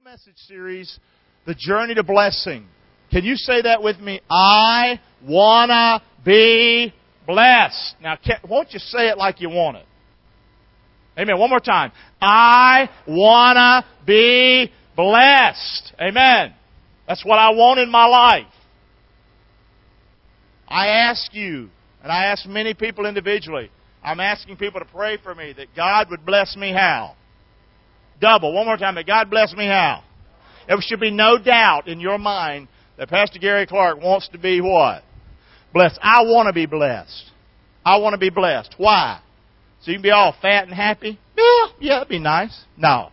message series, The Journey to Blessing. Can you say that with me? I wanna be blessed. Now, won't you say it like you want it? Amen. One more time. I wanna be blessed. Amen. That's what I want in my life. I ask you, and I ask many people individually, I'm asking people to pray for me that God would bless me how? Double. One more time. That God bless me how? There should be no doubt in your mind that Pastor Gary Clark wants to be what? Blessed. I want to be blessed. I want to be blessed. Why? So you can be all fat and happy? Yeah, that'd be nice. No.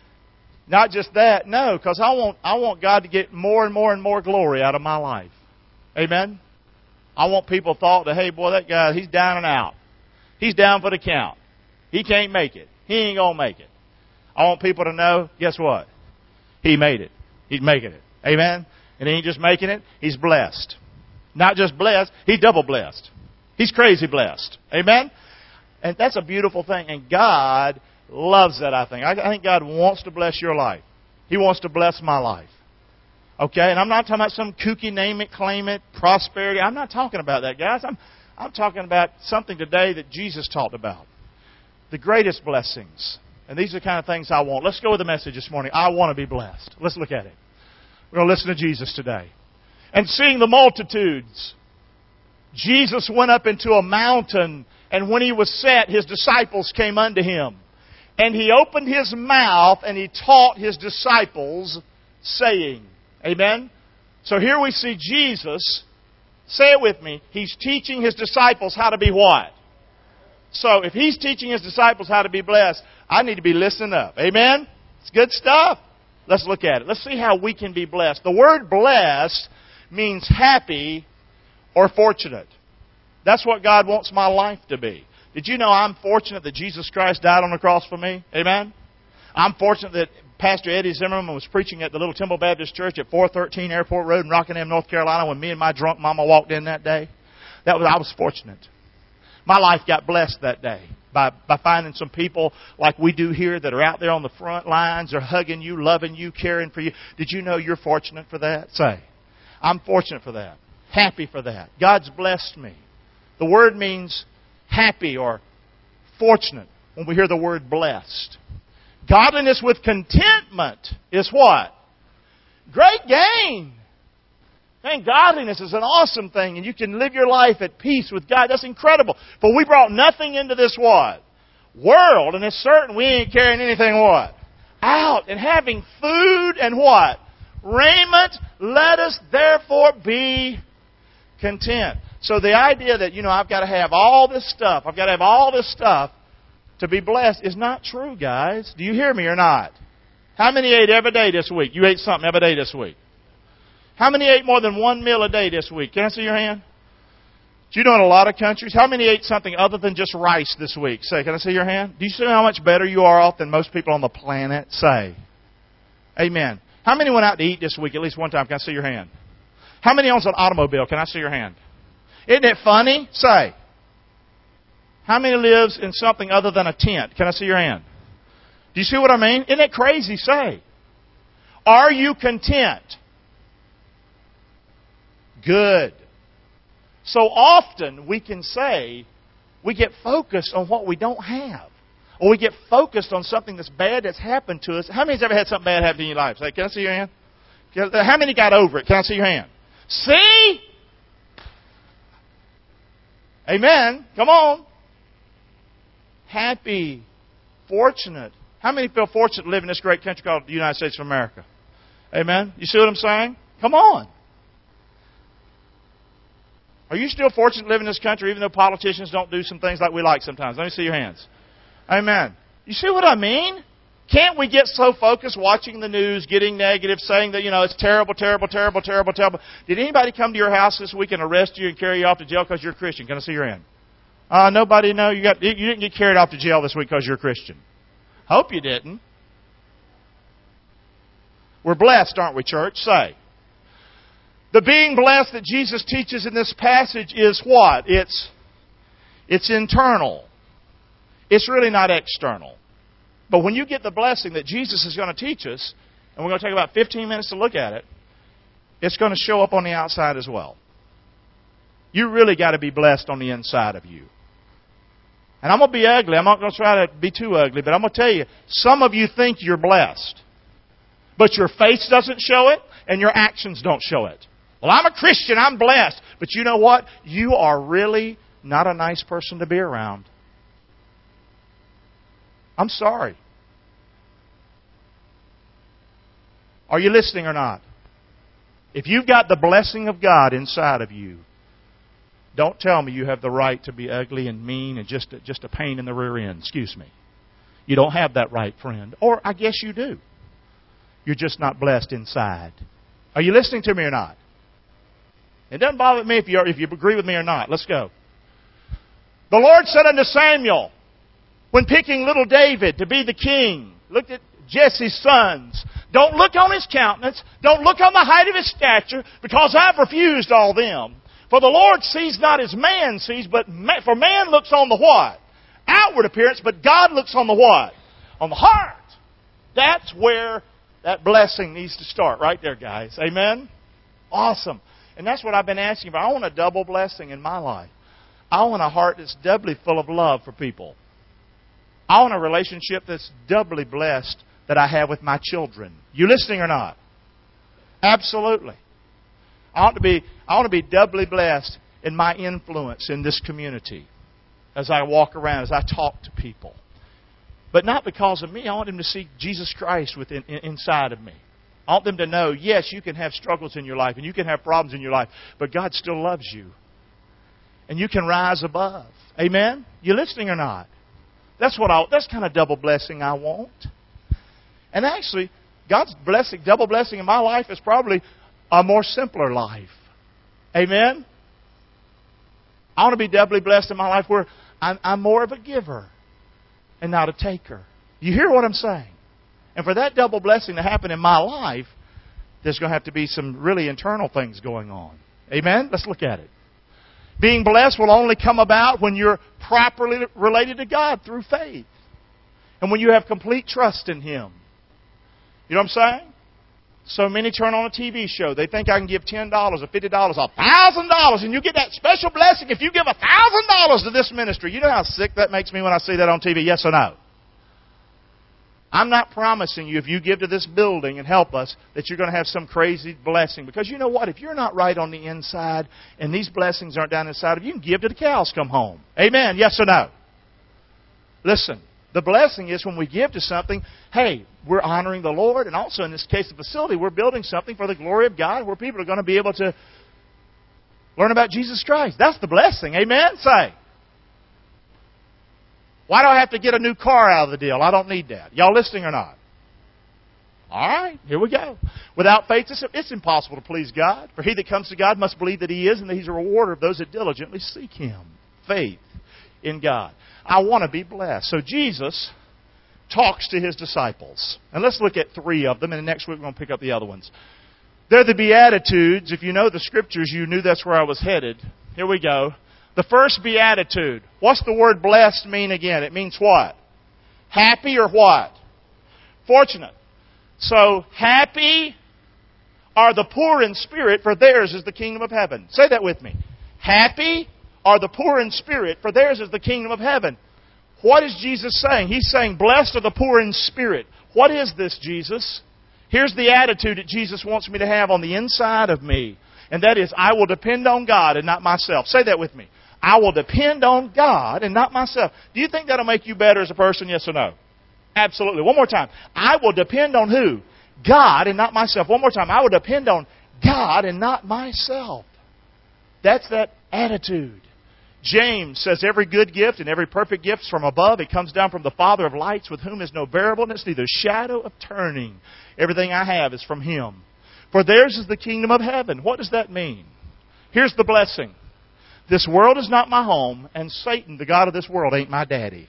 Not just that. No, because I want God to get more and more and more glory out of my life. Amen? I want people thought that, hey, boy, that guy, he's down and out. He's down for the count. He can't make it. He ain't going to make it. I want people to know, guess what? He made it. He's making it. Amen? And he ain't just making it, he's blessed. Not just blessed, he's double blessed. He's crazy blessed. Amen? And that's a beautiful thing. And God loves that, I think. I think God wants to bless your life. He wants to bless my life. Okay? And I'm not talking about some kooky name it, claim it, prosperity. I'm not talking about that, guys. I'm talking about something today that Jesus talked about. The greatest blessings. And these are the kind of things I want. Let's go with the message this morning. I want to be blessed. Let's look at it. We're going to listen to Jesus today. And seeing the multitudes, Jesus went up into a mountain, and when he was set, his disciples came unto him. And he opened his mouth, and he taught his disciples, saying, Amen? So here we see Jesus, say it with me, he's teaching his disciples how to be what? So if he's teaching his disciples how to be blessed, I need to be listening up. Amen? It's good stuff. Let's look at it. Let's see how we can be blessed. The word blessed means happy or fortunate. That's what God wants my life to be. Did you know I'm fortunate that Jesus Christ died on the cross for me? Amen? I'm fortunate that Pastor Eddie Zimmerman was preaching at the Little Temple Baptist Church at 413 Airport Road in Rockingham, North Carolina when me and my drunk mama walked in that day. I was fortunate. My life got blessed that day by finding some people like we do here that are out there on the front lines. They're hugging you, loving you, caring for you. Did you know you're fortunate for that? Say, I'm fortunate for that. Happy for that. God's blessed me. The word means happy or fortunate when we hear the word blessed. Godliness with contentment is what? Great gain. Man, godliness is an awesome thing, and you can live your life at peace with God. That's incredible. For we brought nothing into this what? World, and it's certain we ain't carrying anything what? Out. And having food and what? Raiment, let us therefore be content. So the idea that, I've got to have all this stuff, to be blessed is not true, guys. Do you hear me or not? How many ate every day this week? You ate something every day this week. How many ate more than one meal a day this week? Can I see your hand? Do you know in a lot of countries, how many ate something other than just rice this week? Say, can I see your hand? Do you see how much better you are off than most people on the planet? Say. Amen. How many went out to eat this week at least one time? Can I see your hand? How many owns an automobile? Can I see your hand? Isn't it funny? Say. How many lives in something other than a tent? Can I see your hand? Do you see what I mean? Isn't it crazy? Say. Are you content? Good. So often we can say we get focused on what we don't have. Or we get focused on something that's bad that's happened to us. How many's ever had something bad happen in your life? Say, can I see your hand? How many got over it? Can I see your hand? See? Amen. Come on. Happy. Fortunate. How many feel fortunate to live in this great country called the United States of America? Amen. You see what I'm saying? Come on. Are you still fortunate to live in this country even though politicians don't do some things like we like sometimes? Let me see your hands. Amen. You see what I mean? Can't we get so focused watching the news, getting negative, saying that, it's terrible, terrible, terrible, terrible, terrible. Did anybody come to your house this week and arrest you and carry you off to jail because you're a Christian? Can I see your hand? Nobody, no. You didn't get carried off to jail this week because you're a Christian. Hope you didn't. We're blessed, aren't we, church? Say. The being blessed that Jesus teaches in this passage is what? It's internal. It's really not external. But when you get the blessing that Jesus is going to teach us, and we're going to take about 15 minutes to look at it, it's going to show up on the outside as well. You really got to be blessed on the inside of you. And I'm going to be ugly. I'm not going to try to be too ugly, but I'm going to tell you, some of you think you're blessed, but your face doesn't show it, and your actions don't show it. Well, I'm a Christian. I'm blessed. But you know what? You are really not a nice person to be around. I'm sorry. Are you listening or not? If you've got the blessing of God inside of you, don't tell me you have the right to be ugly and mean and just a pain in the rear end. Excuse me. You don't have that right, friend. Or I guess you do. You're just not blessed inside. Are you listening to me or not? It doesn't bother me if you agree with me or not. Let's go. The Lord said unto Samuel, when picking little David to be the king, looked at Jesse's sons. Don't look on his countenance. Don't look on the height of his stature, because I've refused all them. For the Lord sees not as man sees, for man looks on the what? Outward appearance, but God looks on the what? On the heart. That's where that blessing needs to start, right there, guys. Amen? Awesome. And that's what I've been asking for. I want a double blessing in my life. I want a heart that's doubly full of love for people. I want a relationship that's doubly blessed that I have with my children. You listening or not? Absolutely. I want to be doubly blessed in my influence in this community as I walk around, as I talk to people. But not because of me. I want them to see Jesus Christ inside of me. I want them to know, yes, you can have struggles in your life and you can have problems in your life, but God still loves you. And you can rise above. Amen? You listening or not? That's kind of double blessing I want. And actually, God's blessing, double blessing in my life is probably a more simpler life. Amen? I want to be doubly blessed in my life where I'm more of a giver and not a taker. You hear what I'm saying? And for that double blessing to happen in my life, there's going to have to be some really internal things going on. Amen? Let's look at it. Being blessed will only come about when you're properly related to God through faith. And when you have complete trust in Him. You know what I'm saying? So many turn on a TV show. They think I can give $10 or $50, $1,000, and you get that special blessing if you give $1,000 to this ministry. You know how sick that makes me when I see that on TV? Yes or no? I'm not promising you if you give to this building and help us that you're going to have some crazy blessing. Because you know what? If you're not right on the inside and these blessings aren't down inside of you, you can give till the cows come home. Amen? Yes or no? Listen, the blessing is when we give to something, hey, we're honoring the Lord. And also in this case, the facility, we're building something for the glory of God where people are going to be able to learn about Jesus Christ. That's the blessing. Amen? Say. Why do I have to get a new car out of the deal? I don't need that. Y'all listening or not? All right, here we go. Without faith, it's impossible to please God. For he that comes to God must believe that He is, and that He's a rewarder of those that diligently seek Him. Faith in God. I want to be blessed. So Jesus talks to His disciples. And let's look at 3 of them, and next week we're going to pick up the other ones. They're the Beatitudes. If you know the Scriptures, you knew that's where I was headed. Here we go. The first beatitude. What's the word blessed mean again? It means what? Happy or what? Fortunate. So, happy are the poor in spirit, for theirs is the kingdom of heaven. Say that with me. Happy are the poor in spirit, for theirs is the kingdom of heaven. What is Jesus saying? He's saying, blessed are the poor in spirit. What is this, Jesus? Here's the attitude that Jesus wants me to have on the inside of me. And that is, I will depend on God and not myself. Say that with me. I will depend on God and not myself. Do you think that'll make you better as a person, yes or no? Absolutely. One more time. I will depend on who? God and not myself. One more time. I will depend on God and not myself. That's that attitude. James says every good gift and every perfect gift is from above. It comes down from the Father of lights, with whom is no variableness, neither shadow of turning. Everything I have is from Him. For theirs is the kingdom of heaven. What does that mean? Here's the blessing. This world is not my home, and Satan, the god of this world, ain't my daddy.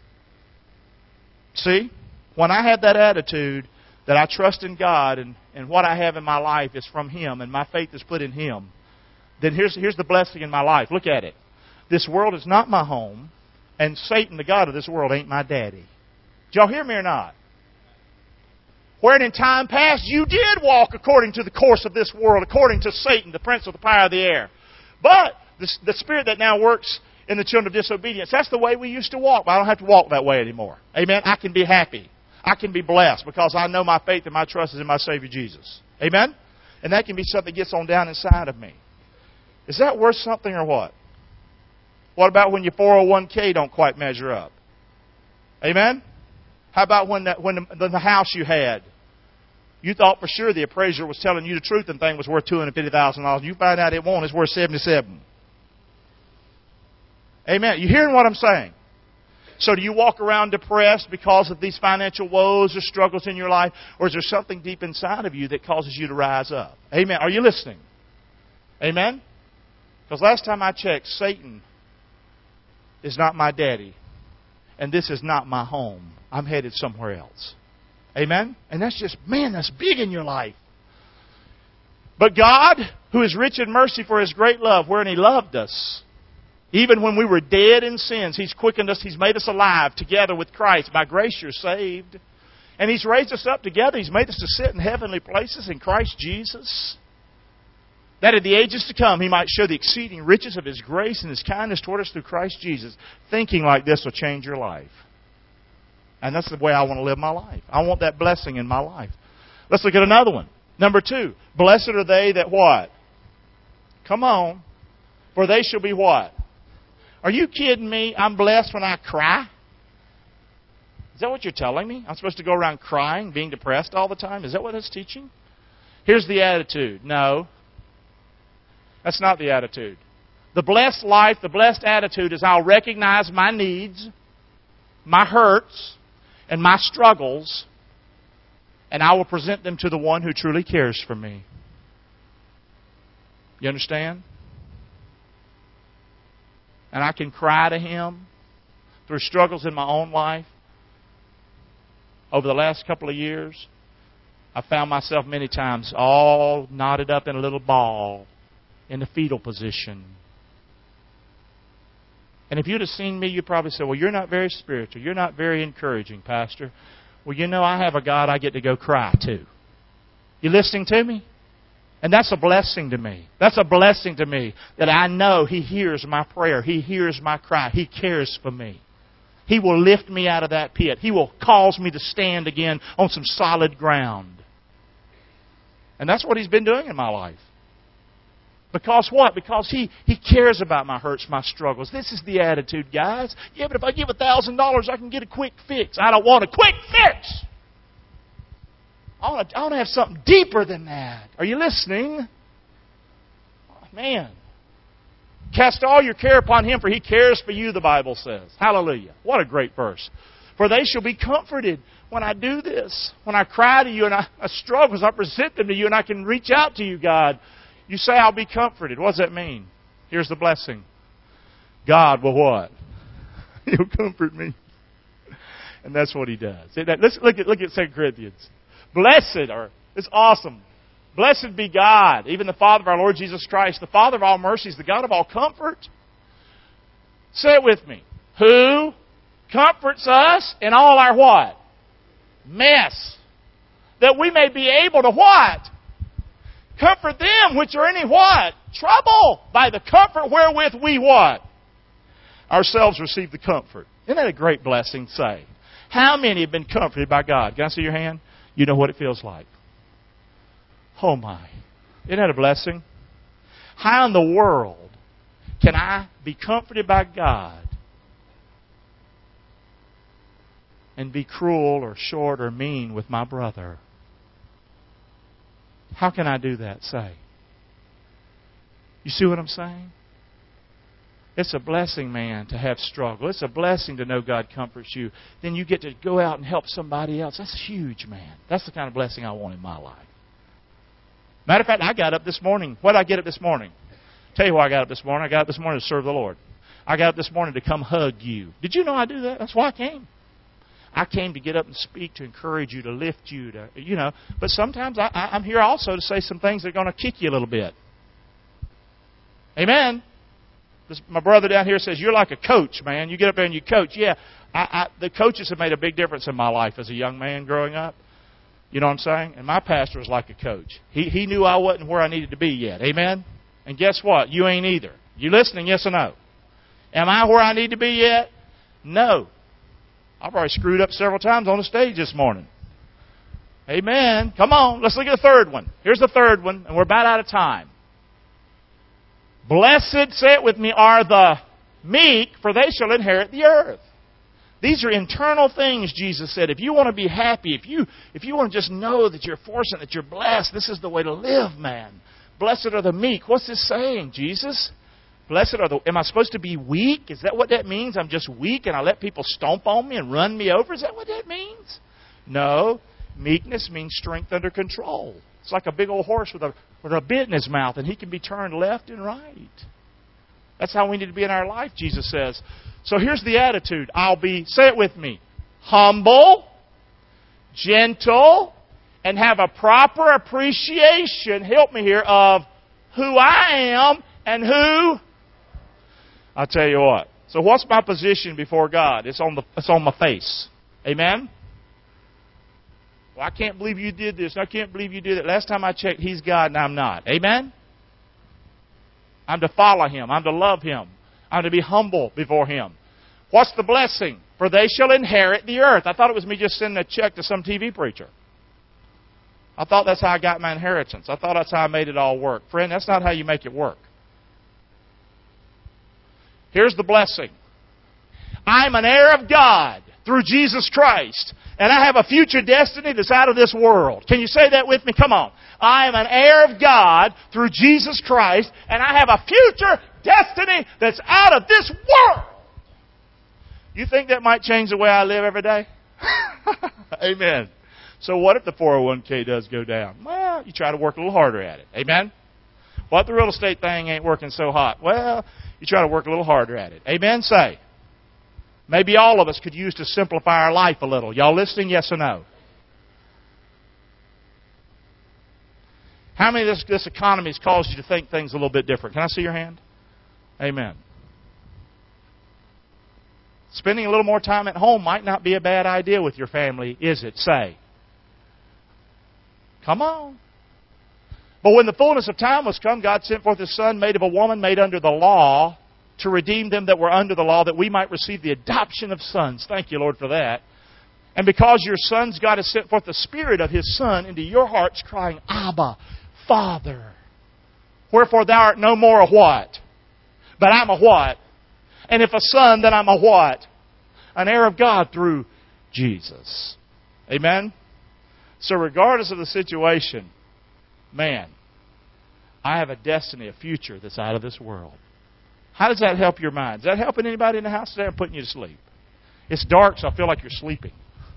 See? When I have that attitude that I trust in God and what I have in my life is from Him and my faith is put in Him, then here's the blessing in my life. Look at it. This world is not my home, and Satan, the god of this world, ain't my daddy. Did y'all hear me or not? Wherein in time past you did walk according to the course of this world, according to Satan, the prince of the power of the air. But the spirit that now works in the children of disobedience, that's the way we used to walk. But I don't have to walk that way anymore. Amen? I can be happy. I can be blessed because I know my faith and my trust is in my Savior Jesus. Amen? And that can be something that gets on down inside of me. Is that worth something or what? What about when your 401k don't quite measure up? Amen? How about when the house you had, you thought for sure the appraiser was telling you the truth and the thing was worth $250,000. You find out it won't. It's worth $77,000. Amen. You hearing what I'm saying? So do you walk around depressed because of these financial woes or struggles in your life? Or is there something deep inside of you that causes you to rise up? Amen. Are you listening? Amen? Because last time I checked, Satan is not my daddy. And this is not my home. I'm headed somewhere else. Amen? And that's just, man, that's big in your life. But God, who is rich in mercy for His great love, wherein He loved us, even when we were dead in sins, He's quickened us, He's made us alive together with Christ. By grace you're saved. And He's raised us up together. He's made us to sit in heavenly places in Christ Jesus, that in the ages to come He might show the exceeding riches of His grace and His kindness toward us through Christ Jesus. Thinking like this will change your life. And that's the way I want to live my life. I want that blessing in my life. Let's look at another one. Number 2. Blessed are they that what? Come on. For they shall be what? Are you kidding me? I'm blessed when I cry? Is that what you're telling me? I'm supposed to go around crying, being depressed all the time? Is that what it's teaching? Here's the attitude. No. That's not the attitude. The blessed life, the blessed attitude is I'll recognize my needs, my hurts, and my struggles, and I will present them to the one who truly cares for me. You understand? And I can cry to Him through struggles in my own life. Over the last couple of years, I found myself many times all knotted up in a little ball in the fetal position. And if you'd have seen me, you'd probably say, well, you're not very spiritual. You're not very encouraging, Pastor. Well, you know, I have a God I get to go cry to. You listening to me? And that's a blessing to me. That's a blessing to me that I know He hears my prayer. He hears my cry. He cares for me. He will lift me out of that pit. He will cause me to stand again on some solid ground. And that's what He's been doing in my life. Because what? Because He cares about my hurts, my struggles. This is the attitude, guys. Yeah, but if I give $1,000, I can get a quick fix. I don't want a quick fix. I want to have something deeper than that. Are you listening? Oh, man. Cast all your care upon Him, for He cares for you, the Bible says. Hallelujah. What a great verse. For they shall be comforted when I do this. When I cry to You and I struggle, I present them to You and I can reach out to You, God. You say, I'll be comforted. What does that mean? Here's the blessing. God will what? He'll comfort me. And that's what He does. Let's look at 2 Corinthians. Blessed, it's awesome. Blessed be God, even the Father of our Lord Jesus Christ, the Father of all mercies, the God of all comfort. Say it with me. Who comforts us in all our what? Mess. That we may be able to what? Comfort them which are in any what? Trouble. By the comfort wherewith we what? Ourselves receive the comfort. Isn't that a great blessing to say? How many have been comforted by God? Can I see your hand? You know what it feels like. Oh my. Isn't that a blessing? How in the world can I be comforted by God and be cruel or short or mean with my brother? How can I do that, say? You see what I'm saying? It's a blessing, man, to have struggle. It's a blessing to know God comforts you. Then you get to go out and help somebody else. That's huge, man. That's the kind of blessing I want in my life. Matter of fact, I got up this morning. What did I get up this morning? Tell you why I got up this morning. I got up this morning to serve the Lord. I got up this morning to come hug you. Did you know I do that? That's why I came. I came to get up and speak, to encourage you, to lift you, But sometimes I'm here also to say some things that are going to kick you a little bit. Amen. My brother down here says, you're like a coach, man. You get up there and you coach. Yeah, the coaches have made a big difference in my life as a young man growing up. You know what I'm saying? And my pastor was like a coach. He knew I wasn't where I needed to be yet. Amen? And guess what? You ain't either. You listening, yes or no? Am I where I need to be yet? No. I've already screwed up several times on the stage this morning. Amen. Come on, let's look at the third one. Here's the third one, and we're about out of time. Blessed, say it with me, are the meek, for they shall inherit the earth. These are internal things, Jesus said. If you want to be happy, if you want to just know that you're fortunate, that you're blessed, this is the way to live, man. Blessed are the meek. What's this saying, Jesus? Blessed are the... Am I supposed to be weak? Is that what that means? I'm just weak and I let people stomp on me and run me over? Is that what that means? No. Meekness means strength under control. It's like a big old horse with a bit in his mouth, and he can be turned left and right. That's how we need to be in our life, Jesus says. So here's the attitude. I'll be, say it with me, humble, gentle, and have a proper appreciation, help me here, of who I am and who... I'll tell you what. So what's my position before God? It's on my face. Amen? Well, I can't believe you did this. I can't believe you did that. Last time I checked, He's God and I'm not. Amen? I'm to follow Him. I'm to love Him. I'm to be humble before Him. What's the blessing? For they shall inherit the earth. I thought it was me just sending a check to some TV preacher. I thought that's how I got my inheritance. I thought that's how I made it all work. Friend, that's not how you make it work. Here's the blessing. I'm an heir of God through Jesus Christ. And I have a future destiny that's out of this world. Can you say that with me? Come on. I am an heir of God through Jesus Christ. And I have a future destiny that's out of this world. You think that might change the way I live every day? Amen. So what if the 401k does go down? Well, you try to work a little harder at it. Amen? What if the real estate thing ain't working so hot? Well, you try to work a little harder at it. Amen? Say. Maybe all of us could use to simplify our life a little. Y'all listening? Yes or no? How many of this economy has caused you to think things a little bit different? Can I see your hand? Amen. Spending a little more time at home might not be a bad idea with your family, is it? Say. Come on. But when the fullness of time was come, God sent forth His Son, made of a woman, made under the law, to redeem them that were under the law, that we might receive the adoption of sons. Thank you, Lord, for that. And because your sons, God has sent forth the Spirit of His Son into your hearts, crying, Abba, Father. Wherefore thou art no more a what? But I'm a what? And if a son, then I'm a what? An heir of God through Jesus. Amen? So regardless of the situation, man, I have a destiny, a future that's out of this world. How does that help your mind? Is that helping anybody in the house today? I'm putting you to sleep. It's dark, so I feel like you're sleeping.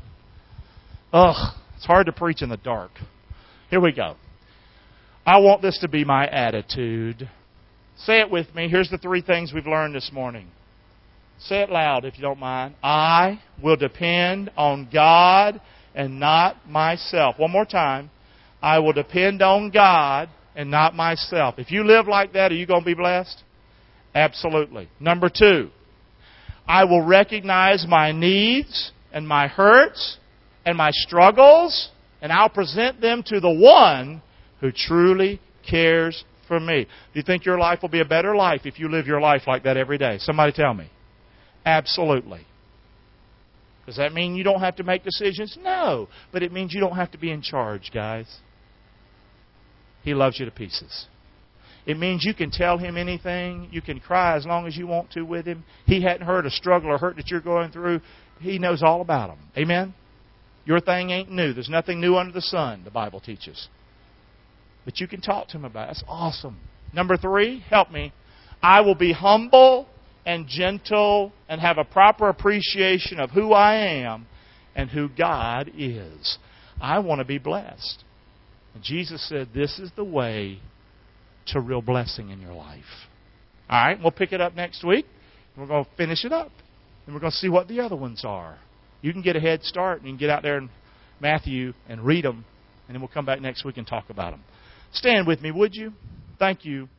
Ugh, it's hard to preach in the dark. Here we go. I want this to be my attitude. Say it with me. Here's the 3 things we've learned this morning. Say it loud if you don't mind. I will depend on God and not myself. One more time. I will depend on God and not myself. If you live like that, are you going to be blessed? Absolutely. Number 2, I will recognize my needs and my hurts and my struggles, and I'll present them to the one who truly cares for me. Do you think your life will be a better life if you live your life like that every day? Somebody tell me. Absolutely. Does that mean you don't have to make decisions? No. But it means you don't have to be in charge, guys. He loves you to pieces. It means you can tell Him anything. You can cry as long as you want to with Him. He hadn't heard a struggle or hurt that you're going through. He knows all about them. Amen? Your thing ain't new. There's nothing new under the sun, the Bible teaches. But you can talk to Him about it. That's awesome. Number 3, help me. I will be humble and gentle and have a proper appreciation of who I am and who God is. I want to be blessed. And Jesus said this is the way to real blessing in your life. All right, we'll pick it up next week. We're going to finish it up. And we're going to see what the other ones are. You can get a head start and you can get out there in Matthew and read them. And then we'll come back next week and talk about them. Stand with me, would you? Thank you.